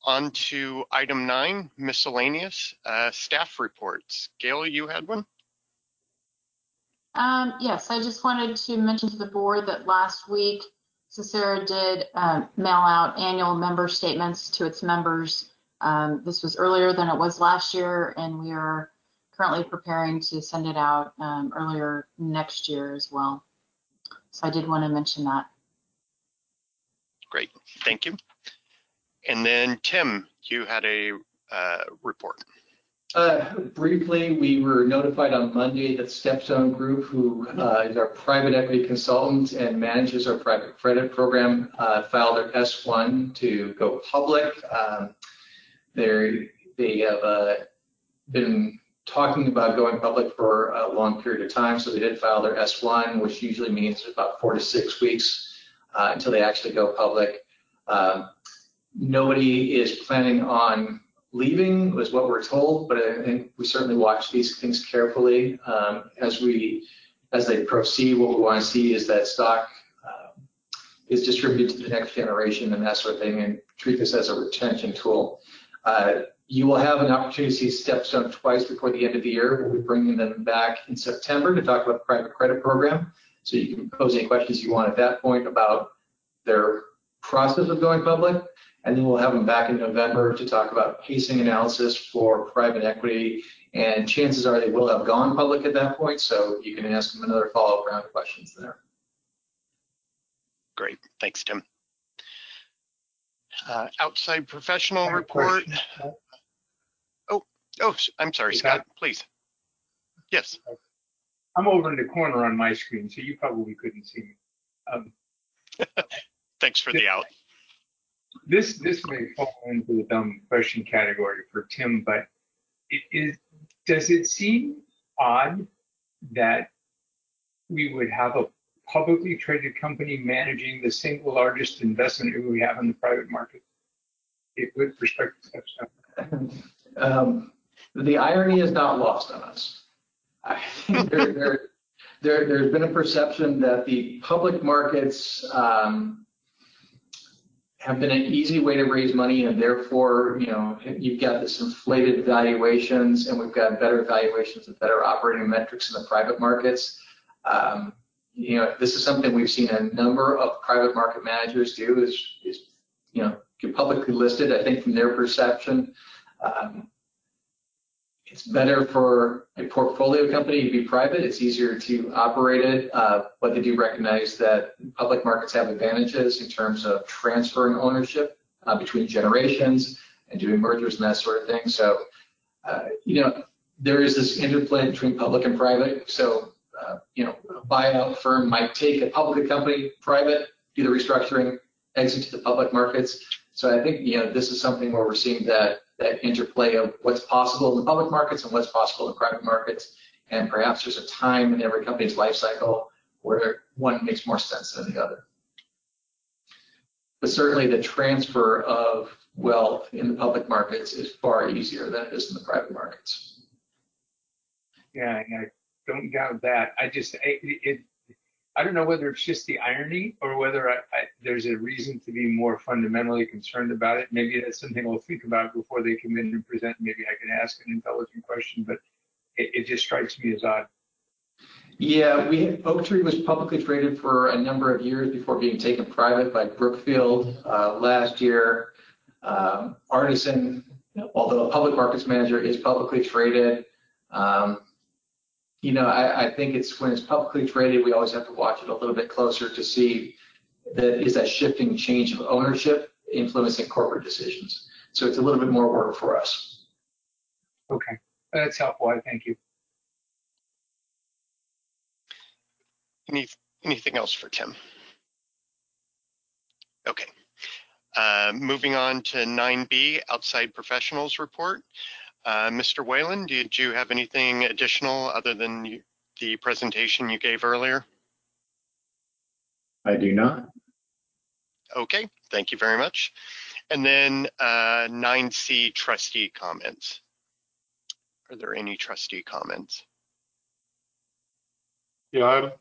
on to item 9, miscellaneous staff reports. Gail, you had one? Yes, I just wanted to mention to the board that last week, Cicera did mail out annual member statements to its members. This was earlier than it was last year, and we are currently preparing to send it out earlier next year as well. So I did want to mention that. Great, thank you. And then Tim, you had a report. Briefly, we were notified on Monday that Stepstone Group, who is our private equity consultant and manages our private credit program, filed their S-1 to go public. They have been talking about going public for a long period of time, so they did file their S-1, which usually means about 4 to 6 weeks until they actually go public. Nobody is planning on leaving, was what we're told, but I think we certainly watch these things carefully as they proceed. What we want to see is that stock is distributed to the next generation and that sort of thing, and treat this as a retention tool. You will have an opportunity to see Stepstone twice before the end of the year. We'll be bringing them back in September to talk about the private credit program. So you can pose any questions you want at that point about their process of going public. And then we'll have them back in November to talk about pacing analysis for private equity. And chances are they will have gone public at that point. So you can ask them another follow-up round of questions there. Great, thanks, Tim. Outside professional report. Oh, I'm sorry, Scott, please. Yes. I'm over in the corner on my screen, so you probably couldn't see me. Thanks for the out. This may fall into the dumb question category for Tim, but does it seem odd that we would have a publicly traded company managing the single largest investment we have in the private market? With respect to Stepstone. The irony is not lost on us. I think there's been a perception that the public markets have been an easy way to raise money, and therefore, you've got this inflated valuations, and we've got better valuations and better operating metrics in the private markets. This is something we've seen a number of private market managers do is get publicly listed. I think from their perception, it's better for a portfolio company to be private. It's easier to operate it, but they do recognize that public markets have advantages in terms of transferring ownership between generations and doing mergers and that sort of thing. So, there is this interplay between public and private. So, a buyout firm might take a public company private, do the restructuring, exit to the public markets. So I think, this is something where we're seeing that interplay of what's possible in the public markets and what's possible in private markets. And perhaps there's a time in every company's life cycle where one makes more sense than the other. But certainly the transfer of wealth in the public markets is far easier than it is in the private markets. Yeah, I don't doubt that. I don't know whether it's just the irony or whether there's a reason to be more fundamentally concerned about it. Maybe that's something we'll think about before they come in and present. Maybe I can ask an intelligent question, but it just strikes me as odd. Yeah, Oaktree was publicly traded for a number of years before being taken private by Brookfield last year. Artisan, although a public markets manager, is publicly traded. I think it's when it's publicly traded, we always have to watch it a little bit closer to see is that shifting change of ownership influencing corporate decisions. So it's a little bit more work for us. Okay, that's helpful. I thank you. Anything else for Tim? Okay. Moving on to 9B, outside professionals report. Mr. Whalen, did you have anything additional other than the presentation you gave earlier? I do not. Okay, thank you very much. And then 9C, trustee comments. Are there any trustee comments? Yeah,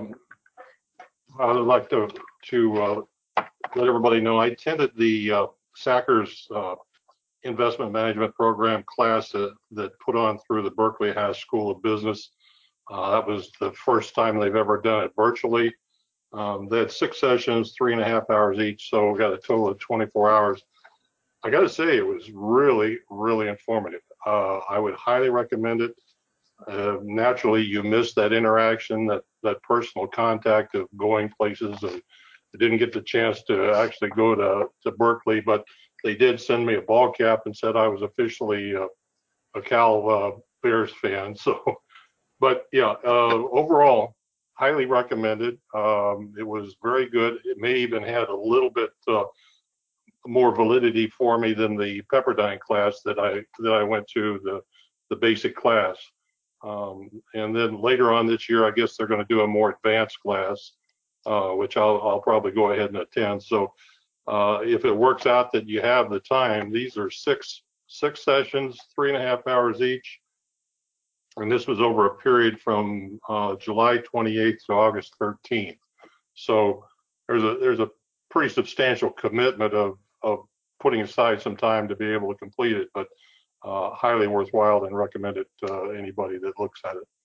I would like to let everybody know I attended the Sackers investment management program class that put on through the Berkeley Haas School of Business. That was the first time they've ever done it virtually. They had 6 sessions, 3.5 hours each, so we got a total of 24 hours. I got to say, it was really, really informative. I would highly recommend it. Naturally, you miss that interaction, that personal contact of going places, and I didn't get the chance to actually go to Berkeley, but they did send me a ball cap and said I was officially a Cal Bears fan. So, but yeah, overall, highly recommended. It was very good. It may even had a little bit more validity for me than the Pepperdine class that I went to, the basic class. And then later on this year, I guess they're going to do a more advanced class, which I'll probably go ahead and attend. So if it works out that you have the time, these are six sessions, 3.5 hours each. And this was over a period from July 28th to August 13th. So there's a pretty substantial commitment of putting aside some time to be able to complete it, but highly worthwhile and recommend it to anybody that looks at it.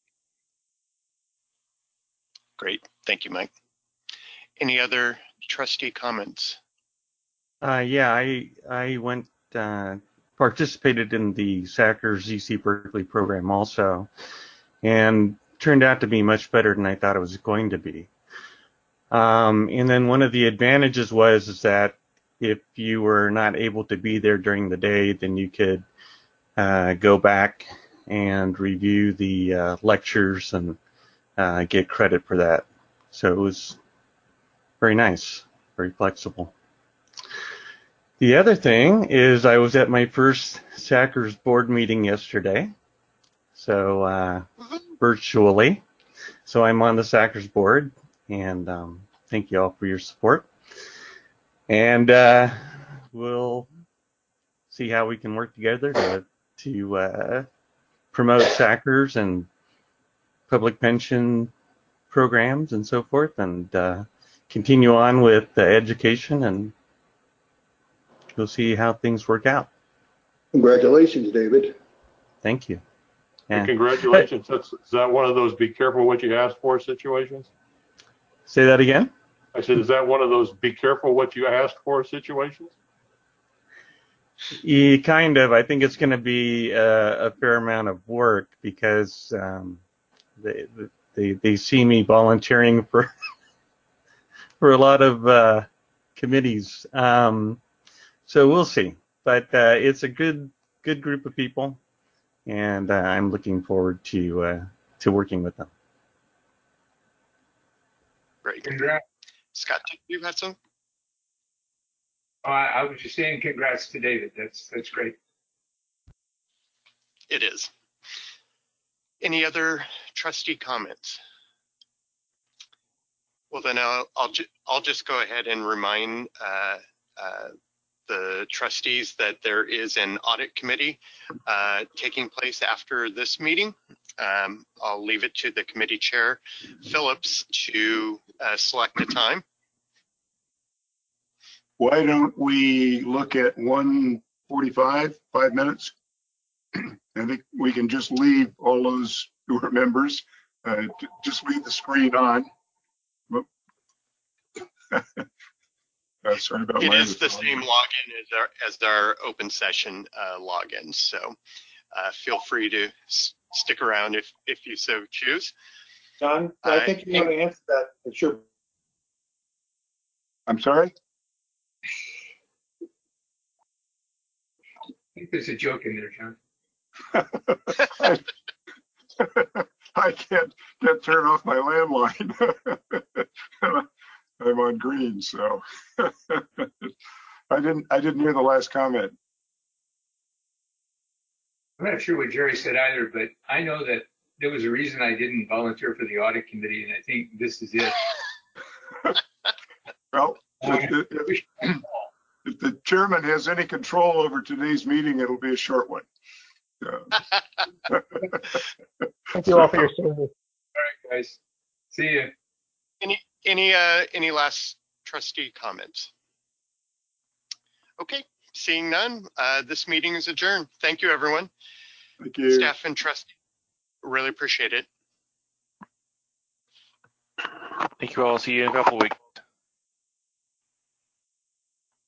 Great. Thank you, Mike. Any other trustee comments? Yeah, I went participated in the Sackers UC Berkeley program also, and turned out to be much better than I thought it was going to be. And then one of the advantages was that if you were not able to be there during the day, then you could go back and review the lectures and get credit for that. So it was very nice, very flexible. The other thing is I was at my first Sackers board meeting yesterday, so virtually. So I'm on the Sackers board, and thank you all for your support. And we'll see how we can work together to promote Sackers and public pension programs and so forth, and continue on with education, and we'll see how things work out. Congratulations, David. Thank you. And congratulations. Is that one of those be careful what you ask for situations? Say that again? I said, is that one of those be careful what you ask for situations? Yeah, kind of. I think it's going to be a fair amount of work because they see me volunteering for a lot of committees. So we'll see. But it's a good group of people, and I'm looking forward to working with them. Great. Congrats. Scott, do you have some? I was just saying congrats to David. That's great. It is. Any other trustee comments? Well, then I'll just go ahead and remind the trustees that there is an audit committee taking place after this meeting. I'll leave it to the committee chair, Phillips, to select a time. Why don't we look at 1:45, 5 minutes? I think we can just leave all those who are members, just leave the screen on. Sorry about it is the same login as our open session login, so feel free to stick around if you so choose. John, I think you want to answer that. Sure. I'm sorry? I think there's a joke in there, John. I can't turn off my landline. I'm on green, so I didn't hear the last comment. I'm not sure what Jerry said either, but I know that there was a reason I didn't volunteer for the audit committee, and I think this is it. Well, if the chairman has any control over today's meeting, it'll be a short one. Thank you all for your service. All right, guys. See you. Any last trustee comments? Okay, seeing none, this meeting is adjourned. Thank you, everyone. Thank you. Staff and trustee, really appreciate it. Thank you all. See you in a couple weeks.